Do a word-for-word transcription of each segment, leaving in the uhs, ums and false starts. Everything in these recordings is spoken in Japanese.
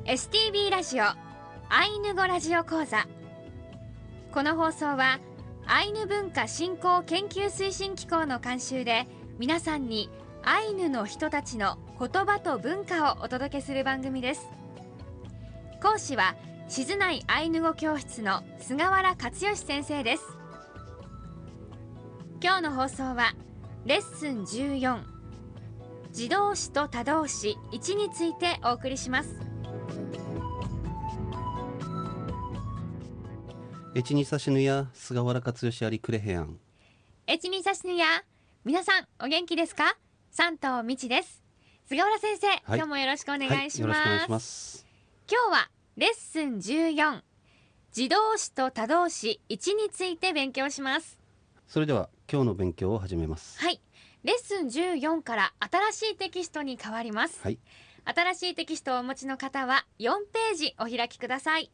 エスティービー ラジオアイヌ語ラジオ講座。この放送はアイヌ文化振興研究推進機構の監修で、皆さんにアイヌの人たちの言葉と文化をお届けする番組です。講師は静内アイヌ語教室の菅原克義先生です。今日の放送はレッスンじゅうよん、自動詞と他動詞いちについてお送りします。 エチニサシヌヤ菅原克義ありクレヘアン。 エチニサシヌヤ、皆さんお元気ですか？山東美智です。菅原先生、はい、今日もよろしくお願いします。はい、よろしくお願いします。今日はレッスンじゅうよん、自動詞と他動詞いちについて勉強します。 それでは今日の勉強を始めます。 はい、レッスンじゅうよんから新しいテキストに変わります。はい、新しいテキストをお持ちの方はよんページお開きください。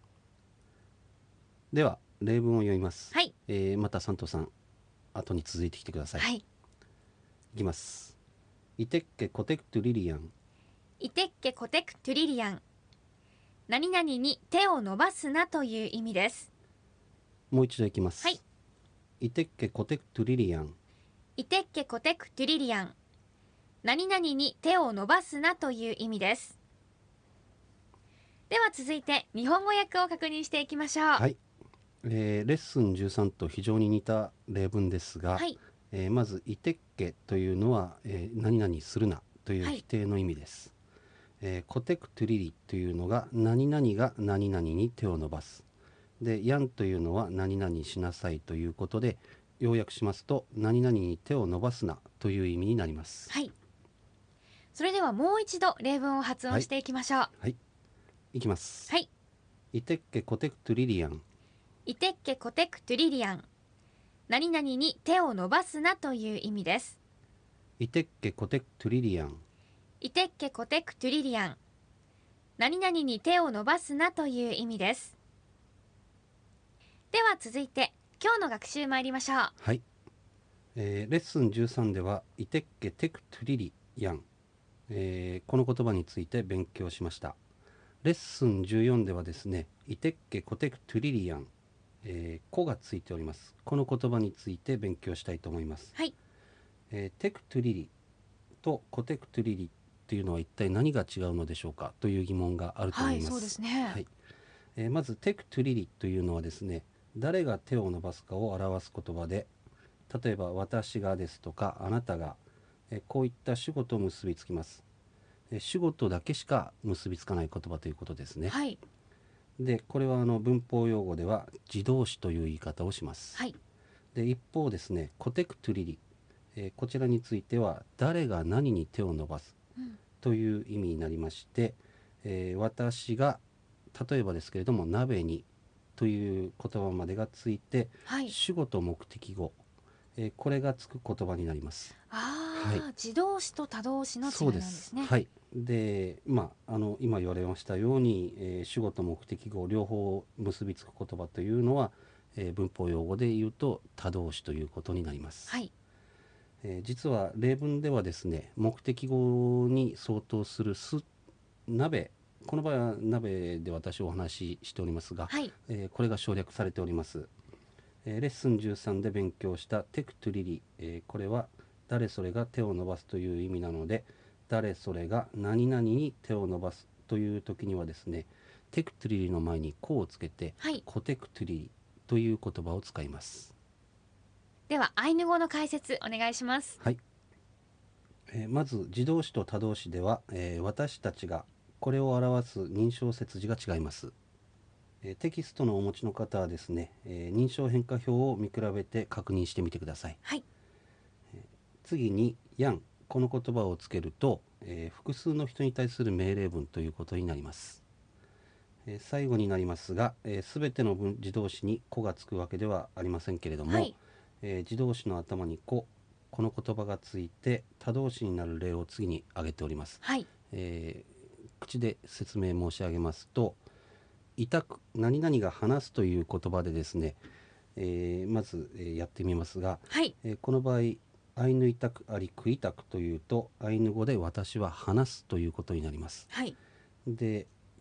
では例文を読みます。 はい、 えー、また山東さん後に続いてきてください。はい、いきます。イテッケコテクトゥリリアン。 イテッケコテクトゥリリアン、何々に手を伸ばすなという意味です。 もう一度いきます。 はい、 イテッケコテクトゥリリアン。 イテッケコテクトゥリリアン、何々に手を伸ばすなという意味です。では続いて日本語訳を確認していきましょう。 はい、えー、レッスンじゅうさんと非常に似た例文ですが、はい、えー、まずイテッケというのは、えー、何々するなという否定の意味です。はい、えー、コテクトゥリリというのが何々が何々に手を伸ばす。で、ヤンというのは何々しなさいということで、要約しますと何々に手を伸ばすなという意味になります。 はい、それではもう一度例文を発音していきましょう。はい、 はい、いきます。 はい、 イテッケコテクトゥリリアン。 イテッケコテクトゥリリアン、何々に手を伸ばすなという意味です。 イテッケコテクトゥリリアン。 イテッケコテクトゥリリアン、何々に手を伸ばすなという意味です。では続いて今日の学習参りましょう。 はい、えー、レッスンじゅうさんではイテッケテクトゥリリヤン、えー、この言葉について勉強しました。レッスンじゅうよんではですね、イテッケコテクトゥリリヤン、えー、コがついております。この言葉について勉強したいと思います。はい、えー、テクトゥリリとコテクトゥリリというのは一体何が違うのでしょうかという疑問があると思います。はい、そうですね。はい、えー、まずテクトゥリリというのはですね、誰が手を伸ばすかを表す言葉で、例えば私がですとかあなたが、えこういった主語と結びつきます。え主語とだけしか結びつかない言葉ということですね。はい、でこれはあの文法用語では自動詞という言い方をします。はい、で一方ですね、コテクトゥリリ、えこちらについては誰が何に手を伸ばすという意味になりまして、えー、私が例えばですけれども鍋にという言葉までがついて、はい、主語と目的語、えー、これがつく言葉になります。 あ、はい、自動詞と他動詞の違いなんですね。 そうです。はい、で、まあ、あの今言われましたように、えー、主語と目的語両方結びつく言葉というのは、えー、文法用語で言うと他動詞ということになります。はい、えー、実は例文ではですね、目的語に相当するす鍋、この場合は鍋で私お話ししておりますが、はい、えー、これが省略されております。えー、レッスンじゅうさんで勉強したテクトゥリリ、えー、これは誰それが手を伸ばすという意味なので、誰それが何々に手を伸ばすという時にはですね、テクトゥリリの前にコをつけて、はい、コテクトゥリリという言葉を使います。 ではアイヌ語の解説お願いします。 はい、えー、まず自動詞と他動詞では、えー、私たちがこれを表す認証接字が違います。えー、テキストのお持ちの方はですね、えー、認証変化表を見比べて確認してみてください。はい、えー、次にやん、この言葉をつけると、えー、複数の人に対する命令文ということになります。えー、最後になりますが、えー、全ての文自動詞にこがつくわけではありませんけれども、はい、えー、自動詞の頭にこ、この言葉がついて他動詞になる例を次に挙げております。はい、えー口で説明申し上げますと、委託、何々が話すという言葉でですね、えー、まず、えー、やってみますが、はい、えー、この場合アイヌ委託ありク委託というとアイヌ語で私は話すということになります。はい、で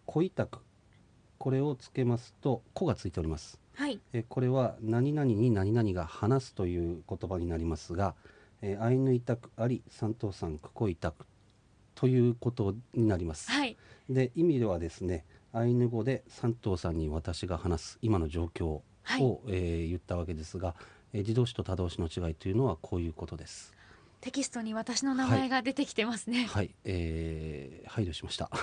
子委託、これをつけますと子がついております。 はい。 えこれは何々に何々が話すという言葉になりますが、えアイヌ委託あり三等さんクコ委託ということになります。 はい。 で意味ではですね、アイヌ語で三等さんに私が話す今の状況を、 はい、 えー言ったわけですが、えー自動詞と他動詞の違いというのはこういうことです。 テキストに私の名前が出てきてますね。 はい、えー配慮しました。はい。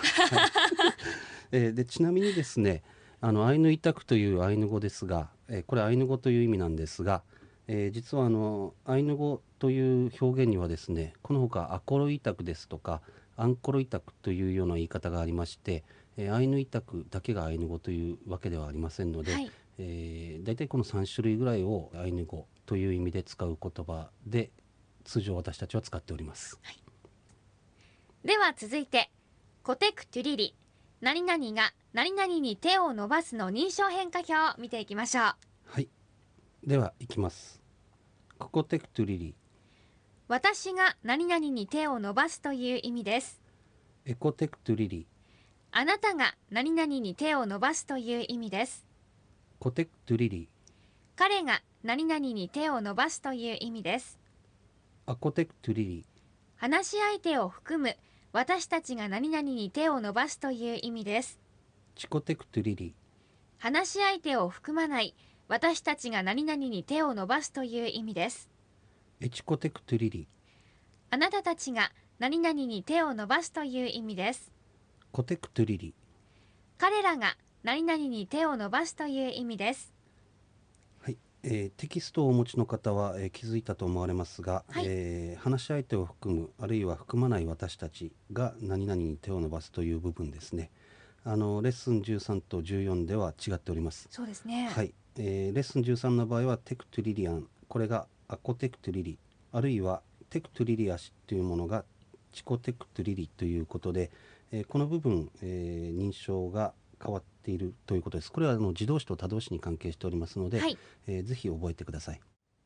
えーでちなみにですね、あのアイヌ委託というアイヌ語ですが、えーこれアイヌ語という意味なんですが、えー実はあのアイヌ語という表現にはですね、このほかアコロ委託ですとかアンコロ委託というような言い方がありまして、えーアイヌ委託だけがアイヌ語というわけではありませんので、 はい。 えー、大体このさん種類ぐらいをアイヌ語という意味で使う言葉で通常私たちは使っております。 では続いて、コテクトゥリリ、何々が何々に手を伸ばすの認証変化表を見ていきましょう。 はい、ではいきます。ココテクトゥリリ、 私が何々に手を伸ばすという意味です。 エコテクトゥリリ、 あなたが何々に手を伸ばすという意味です。 コテクトゥリリ、 彼が何々に手を伸ばすという意味です。 アコテクトゥリリ、 話し相手を含む私たちが何々に手を伸ばすという意味です。 チコテクトゥリリ、 話し相手を含まない私たちが何々に手を伸ばすという意味です。 エチコテクトゥリリ、 あなたたちが何々に手を伸ばすという意味です。 コテクトゥリリ。 彼らが何々に手を伸ばすという意味です。 はい、えーテキストをお持ちの方は、えー気づいたと思われますが、 はいえー話し相手を含むあるいは含まない私たちが何々に手を伸ばすという部分ですね。あのレッスンじゅうさんとじゅうよんでは違っております。 そうですね。 はい、えーレッスンじゅうさんの場合はテクトゥリリアン、これがアコテクトゥリリ、あるいはテクトゥリリアシというものがチコテクトゥリリということで、えーこの部分、えー認証が変わっているということです。これはあの自動詞と他動詞に関係しておりますので、 はい。 えーぜひ覚えてください。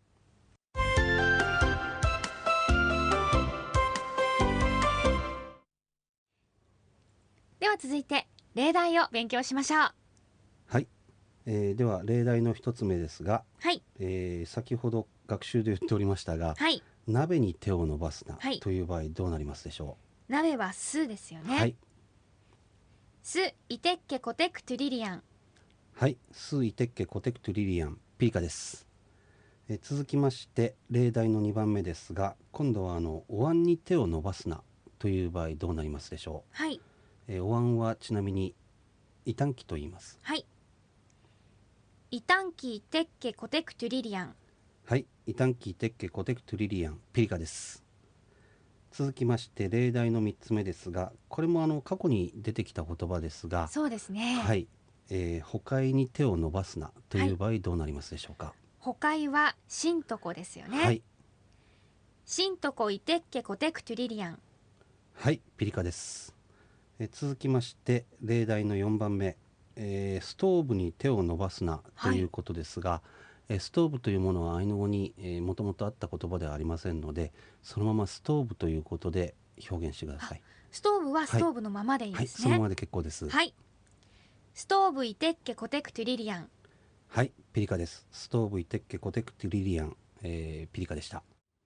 では続いて例題を勉強しましょう。 はい、えーでは例題の一つ目ですが、 はい。 えー先ほど学習で言っておりましたが、 はい。 鍋に手を伸ばすなはいという場合どうなりますでしょ鍋はスですよう。 ね。 はい、 スイテッケコテクトゥリリアン。 はい、スイテッケコテクトゥリリアンピリカです。えー続きまして例題のにばんめですが、今度はあのお椀に手を伸ばすなという場合どうなりますでしょはい。 う。えーお椀はちなみに異端器と言います。 はい。イタンキイテッケコテクトゥリリアン。 はい、異端器テッケコテクトゥリリアンピリカです。続きまして例題のみっつめですが、これもあの過去に出てきた言葉ですが、 そうですね。 はい、えー、ほかいに手を伸ばすなという場合どうなりますでしょうか。 ほかいはシントコですよね。 はい、 シントコイテッケコテクトゥリリアン。 はい、ピリカです。えー続きまして例題のよんばんめ、えーストーブに手を伸ばすなということですが、えーストーブというものはアイヌ語にもともとあった言葉ではありませんので、そのままストーブということで表現してください。 ストーブはストーブのままでいいんはい、 ですね。 そのままで結構です。 はい。ストーブイテッケコテクトゥリリアン。 はい、ピリカです。ストーブイテッケコテクトゥリリアン、えーピリカでした。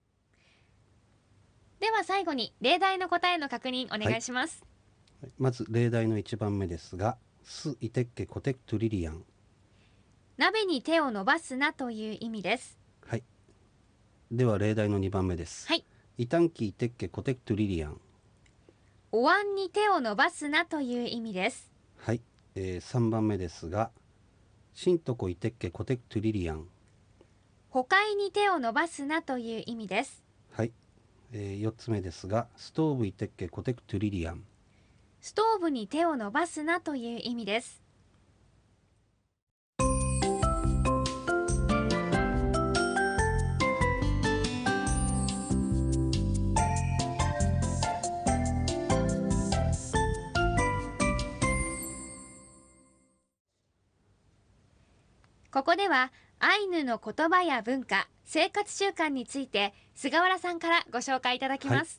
では最後に例題の答えの確認お願いします。 まず例題のいちばんめですが、スイテッケコテクトゥリリアン。 鍋に手を伸ばすなという意味です。 はい。では例題のにばんめです。 はい。 イタンキイテッケコテクトゥリリアン。 お椀に手を伸ばすなという意味です。 はい。えー、さんばんめですが、シントコイテッケコテクトゥリリアン。 ほかいに手を伸ばすなという意味です。 はい。えー、よっつめですが、ストーブイテッケコテクトゥリリアン。 ストーブに手を伸ばすなという意味です。ここではアイヌの言葉や文化、生活習慣について菅原さんからご紹介いただきます。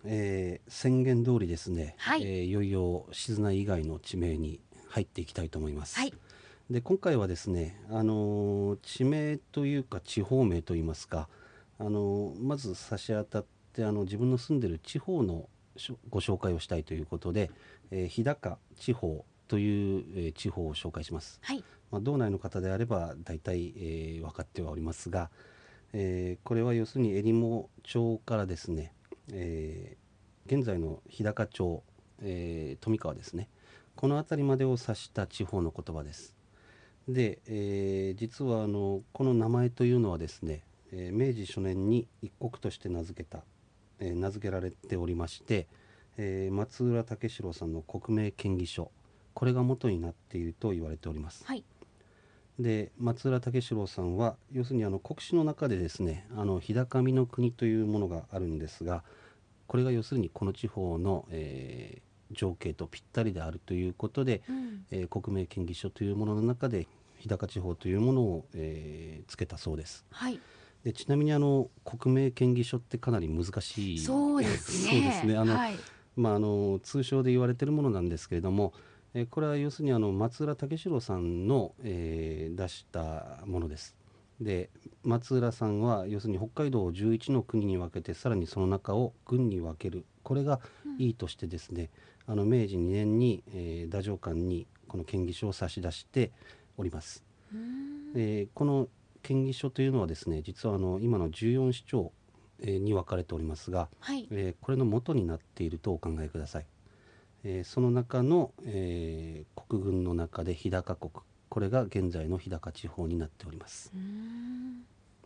えー宣言通りですね、 はいえーいよいよ静内以外の地名に入っていきたいと思います。 はい。 で今回はですね、あのー地名というか地方名といいますか、あのーまず差し当たってあの自分の住んでる地方のしょご紹介をしたいということで、えー日高地方という、えー地方を紹介します。 はい。 まあ、道内の方であれば大体、えー分かってはおりますが、えーこれは要するにえりも町からですね、えー現在の日高町、えー富川ですね、この辺りまでを指した地方の言葉です。で、えー実はあのこの名前というのはですね、えー明治初年に一国として名付けた、えー名付けられておりまして、えー松浦武四郎さんの国名建議書、これが元になっていると言われております。 はい。 で松浦武四郎さんは要するにあの国史の中でですね、あの日高見の国というものがあるんですが、これが要するにこの地方の、えー情景とぴったりであるということで、 うん。 えー国名建議書というものの中で日高地方というものを、えーつけたそうです。 はい。 でちなみにあの国名建議書ってかなり難しいそうですね。 そうですね、あの、 はい。 まあ、あの通称で言われているものなんですけれども、えーこれは要するにあの松浦武四郎さんの、えー出したものです。で松浦さんは要するに北海道をじゅういちの国に分けて、さらにその中を郡に分ける、これがいいとしてですね、あの明治にねんに、えー太政官にこの建議書を差し出しております。 うーん。 えーこの建議書というのはですね、実はあの今のじゅうよん市町、えーに分かれておりますが、 はい。 えーこれの元になっているとお考えください。えーその中の、えー国郡の中で日高国、これが現在の日高地方になっております。 うーん。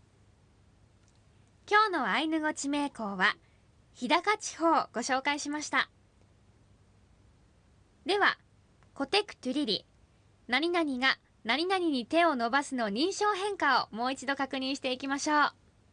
今日のアイヌ語地名校は日高地方をご紹介しました。では、コテクトゥリリ、何々が何々に手を伸ばすの認証変化をもう一度確認していきましょう。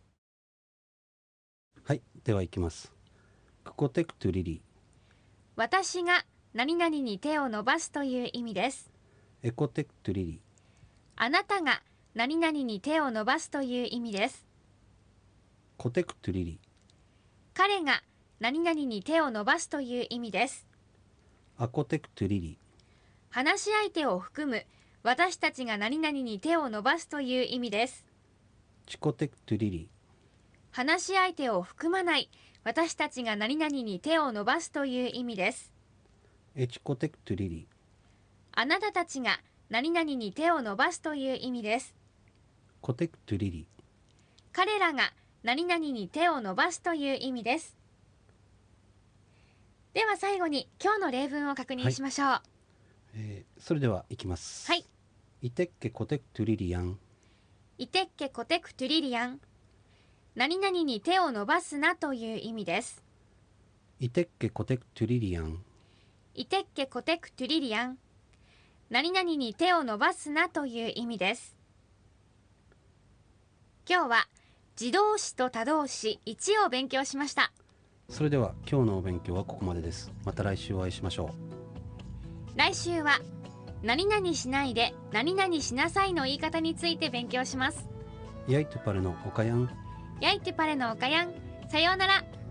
はい、ではいきます。クコテクトゥリリ、 私が何々に手を伸ばすという意味です。 エコテクトゥリリ、 あなたが何々に手を伸ばすという意味です。 コテクトゥリリ、 彼が何々に手を伸ばすという意味です。 アコテクトゥリリ、 話し相手を含む私たちが何々に手を伸ばすという意味です。 チコテクトゥリリ、 話し相手を含まない私たちが何々に手を伸ばすという意味です。 エチコテクトゥリリ、 あなたたちが何々に手を伸ばすという意味です。 コテクトゥリリ、 彼らが何々に手を伸ばすという意味です。では最後に今日の例文を確認しましょう。はい。 えーそれではいきます。 はい。 イテッケコテクトゥリリアン、 イテッケコテクトゥリリアン。何々に手を伸ばすなという意味です。 イテッケコテクトゥリリアン、 イテッケコテクトゥリリアン。何々に手を伸ばすなという意味です。今日は自動詞と他動詞いちを勉強しました。 それでは今日のお勉強はここまでです。また来週お会いしましょ来週は何々しないで何々しなさいの言い方について勉強します。 う。ヤイトゥパルのおかやん。 やいてパレのおかやん。さようなら。